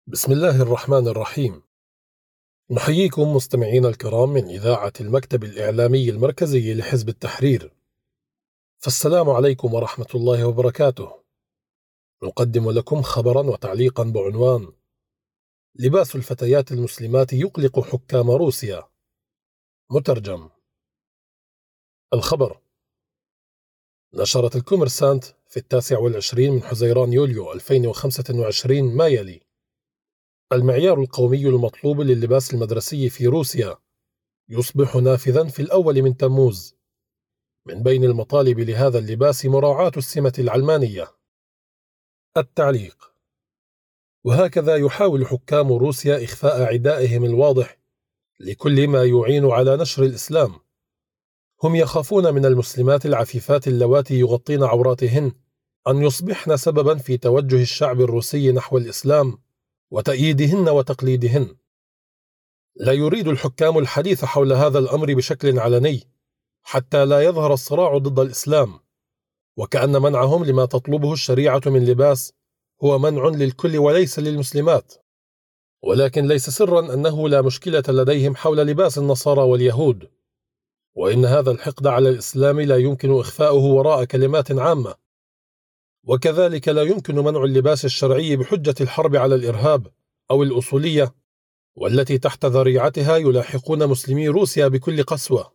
بسم الله الرحمن الرحيم. نحييكم مستمعينا الكرام من إذاعة المكتب الإعلامي المركزي لحزب التحرير، فالسلام عليكم ورحمة الله وبركاته. نقدم لكم خبرا وتعليقا بعنوان: لباس الفتيات المسلمات يقلق حكام روسيا. مترجم. الخبر: نشرت الكوميرسانت في 29 من حزيران يوليو 2025 ما يلي: المعيار القومي المطلوب لللباس المدرسي في روسيا يصبح نافذا في الأول من تموز. من بين المطالب لهذا اللباس مراعاة السمة العلمانية. التعليق: وهكذا يحاول حكام روسيا إخفاء عدائهم الواضح لكل ما يعين على نشر الإسلام. هم يخافون من المسلمات العفيفات اللواتي يغطين عوراتهن أن يصبحن سببا في توجه الشعب الروسي نحو الإسلام وتأييدهن وتقليدهن. لا يريد الحكام الحديث حول هذا الأمر بشكل علني حتى لا يظهر الصراع ضد الإسلام، وكأن منعهم لما تطلبه الشريعة من لباس هو منع للكل وليس للمسلمات. ولكن ليس سرا أنه لا مشكلة لديهم حول لباس النصارى واليهود، وإن هذا الحقد على الإسلام لا يمكن إخفاؤه وراء كلمات عامة. وكذلك لا يمكن منع اللباس الشرعي بحجة الحرب على الإرهاب أو الأصولية، والتي تحت ذريعتها يلاحقون مسلمي روسيا بكل قسوة.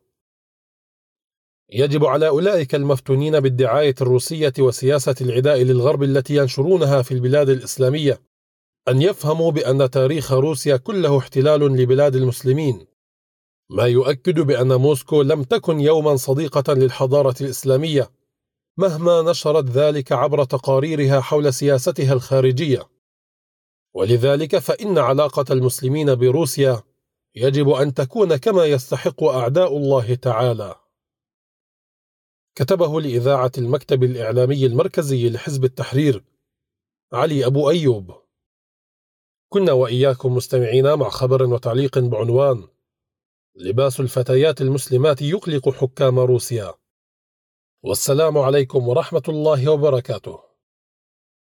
يجب على أولئك المفتونين بالدعاية الروسية وسياسة العداء للغرب التي ينشرونها في البلاد الإسلامية أن يفهموا بأن تاريخ روسيا كله احتلال لبلاد المسلمين، ما يؤكد بأن موسكو لم تكن يوما صديقة للحضارة الإسلامية مهما نشرت ذلك عبر تقاريرها حول سياستها الخارجية. ولذلك فإن علاقة المسلمين بروسيا يجب أن تكون كما يستحق أعداء الله تعالى. كتبه لإذاعة المكتب الإعلامي المركزي لحزب التحرير علي أبو أيوب. كنا وإياكم مستمعين مع خبر وتعليق بعنوان: لباس الفتيات المسلمات يقلق حكام روسيا. والسلام عليكم ورحمة الله وبركاته.